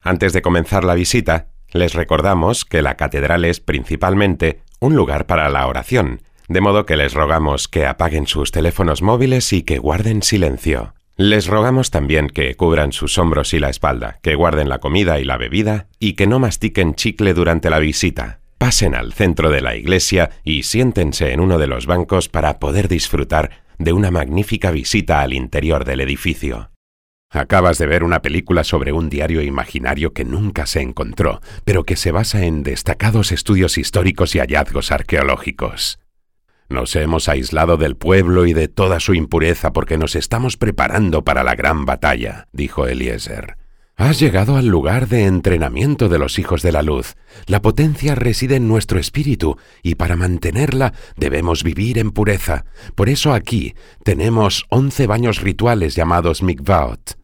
Antes de comenzar la visita, les recordamos que la catedral es principalmente un lugar para la oración, de modo que les rogamos que apaguen sus teléfonos móviles y que guarden silencio. Les rogamos también que cubran sus hombros y la espalda, que guarden la comida y la bebida y que no mastiquen chicle durante la visita. Pasen al centro de la iglesia y siéntense en uno de los bancos para poder disfrutar de una magnífica visita al interior del edificio. Acabas de ver una película sobre un diario imaginario que nunca se encontró, pero que se basa en destacados estudios históricos y hallazgos arqueológicos. Nos hemos aislado del pueblo y de toda su impureza porque nos estamos preparando para la gran batalla, dijo Eliezer. Has llegado al lugar de entrenamiento de los hijos de la luz. La potencia reside en nuestro espíritu y para mantenerla debemos vivir en pureza. Por eso aquí tenemos 11 baños rituales llamados mikvaot.